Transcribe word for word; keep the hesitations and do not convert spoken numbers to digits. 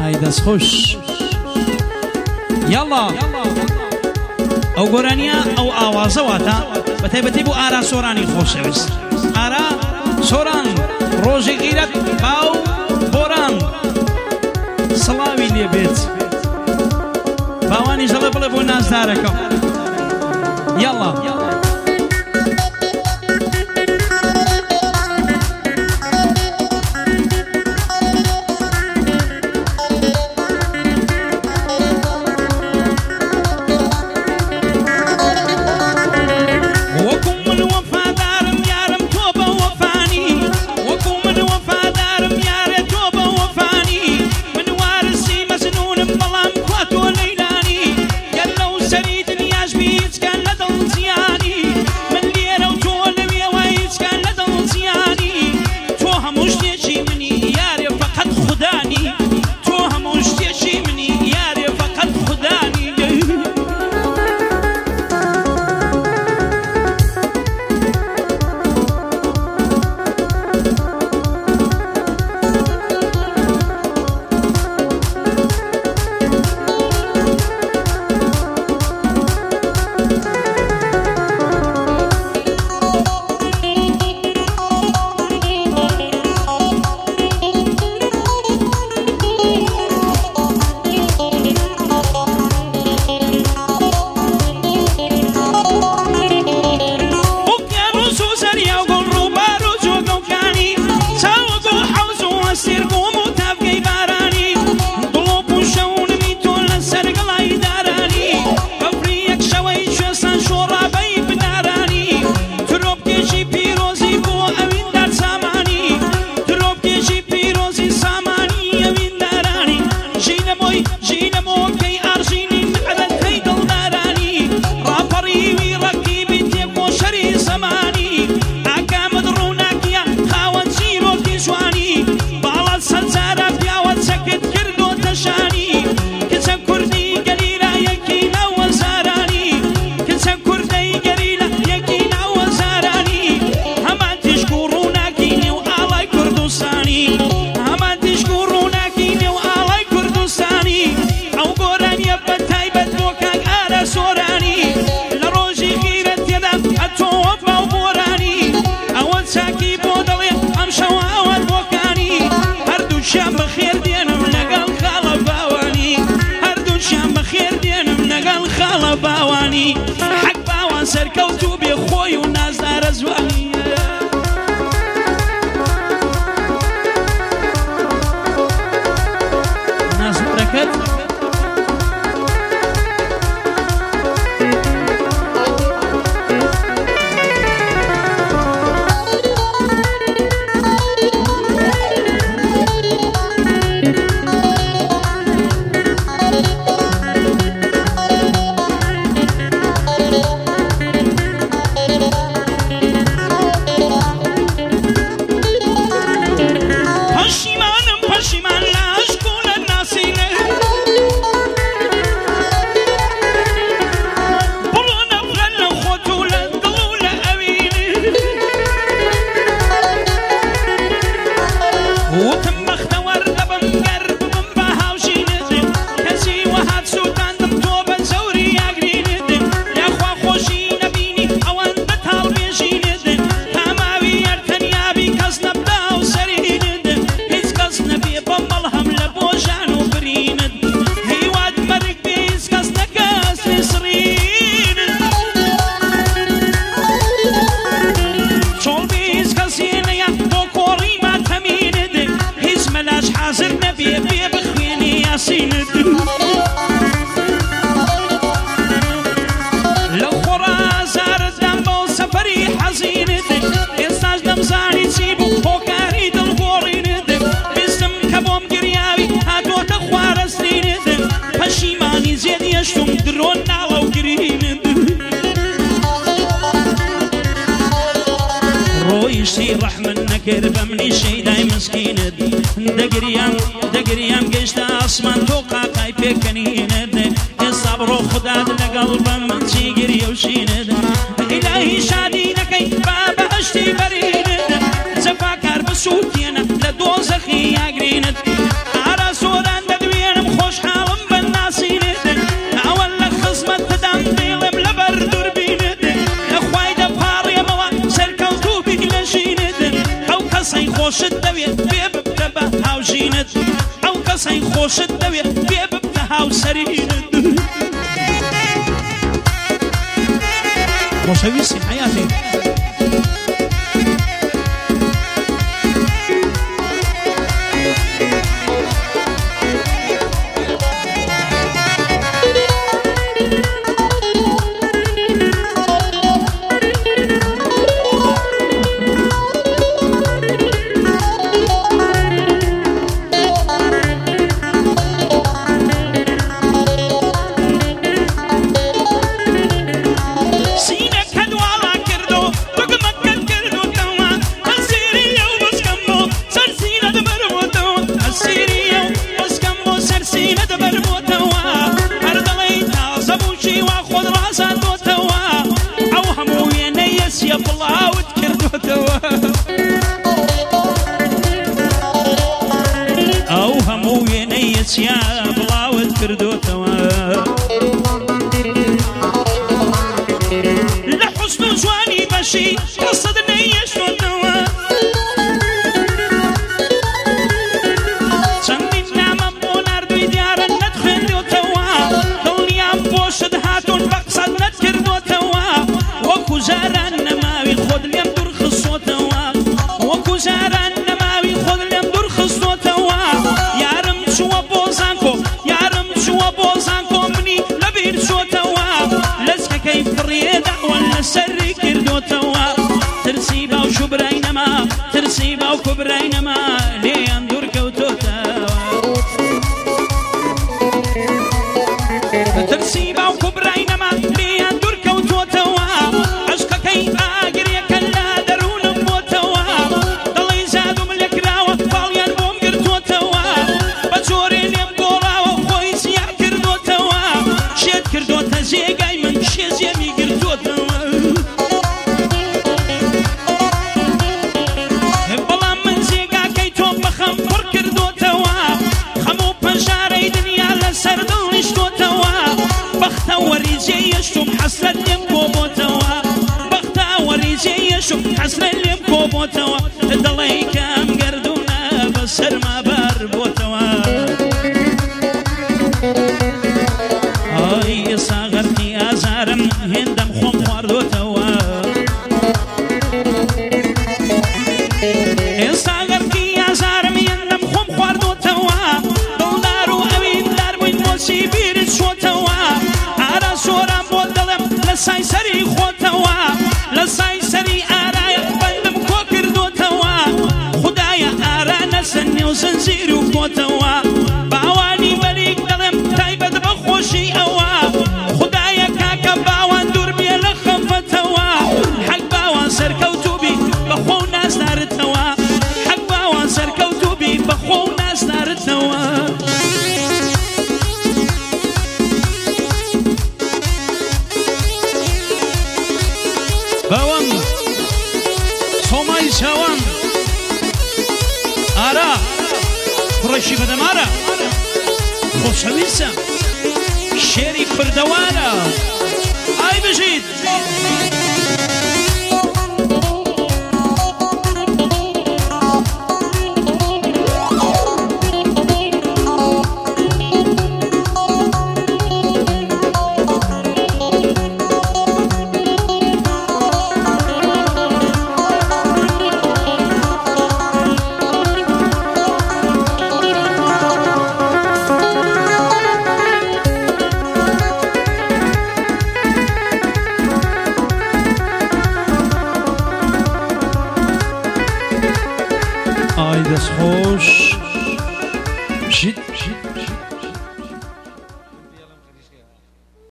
هاي دەست خۆش یاڵا ئەو گۆرانیە ئەو ئاوازە واتە بە تایبەتی بۆ ئارا سۆرانی خۆشەویست ئارا سۆران ڕۆژی غیرەت باو بۆران سڵاوی لێ بێت باوانی ژەڵێ بڵێ بۆ نازدارەکەم یاڵا حق باوان سەرکەوتوو بێ خۆی و نازدارە زوانی نازدارەکەت رحمن نكر بمني شيداي مسكينة دقريام دقريام قشت أسمان توقع قايبه كنينة الصبر خداد لقلب من تيجري وشينة إلهي شادي نكي بابا أشتي برينة زفاكر بسوتينا لدوزخي يا قرينة على سوران ددوية بێ ببتە بە هاوژینت ئەو کەسەی خۆشت دەوێت بێ ببتە هاوسەرینت خۆشەویستی حەیاتی چیا بڵاوت کردوتەوە لە حوسن و جوانی بەشی ڕسەد نەیەشتۆتەوە چەندین نامە بۆ ناردووی دیارە نەتخوێندوتەوە دڵنیام بۆشت هاتوون بە قسەت نەتکردوتەوە وەکو جاران نەماوی خۆت لێم دوور خستۆتەوە وەکو جاران نەماوی خۆت لێم دوور خستۆتەوە یارم چووە بۆ زانکۆ یارم چووە بۆ زانکۆ منی لەبیر چۆتەوە لەچکەکەی فڕیێ داوە لەسەری کردوتەوە ترسی باوشو برای نەما ترسی باوکو برای نەما لێیان دوور کەوتۆتەوە ترسی باوکو برای نەما لێیان دوور کەوتۆتەوە عشقەکەی ئاگرێکە لا دەروونم بۆتەوە دڵی زادوم لێکراوە باڵیان بۆم گرتوتەوە بە جۆرێ لێم گۆڕاوە خۆی زیاد کردوتەوە شێت کردوتە جێگای من شێزێمی گرتوتەوە بەڵام من جێگاکەی تۆ بەخەم پڕ کردوتەوە خەم و پەژارەی دنیا لەسەر دڵ نیشتوتەوە بەختە وەریجێ یەشتم حەسرەت لێم کۆبۆتەوە بەختە وەریجێ یەشتم حەسرەت لێم کۆبۆتەوە دڵی کەم گەردوونە بەسەرما بار بۆتەوە ئای ئێستا غەرقی ئازارم هێندەم خۆم خواردوتەوە ئێستا غەرقی ئازارم هێندەم خۆم خواردوتەوە دڵدار و ئەویندار بووین بۆچی بیرت چۆتەوە ئارا سۆرام بۆ دڵم لە سای سەری خۆتەوە لە سای سەری ئارایە بەندم کۆ کردوتەوە خودایە ئارا نەسەر نێو زەنجیر و کۆتەوە باوانی بەریک دڵم تایبەت بە خۆشی ئەوە خودایە کاکە باوان دوور بێ لە خەفەتەوە حەق باوان سەرکەوتوبی بەخۆ و نازدارتەوە حەق باوان سەرکەوتوبی بەخۆ و نازدارتەوە بەوەم سۆمای چاوان ئارا کوڕێکی بەدەمارە خۆشەویستە شێری پردەوارە ئای بژیت ئای دەستخۆش ژیت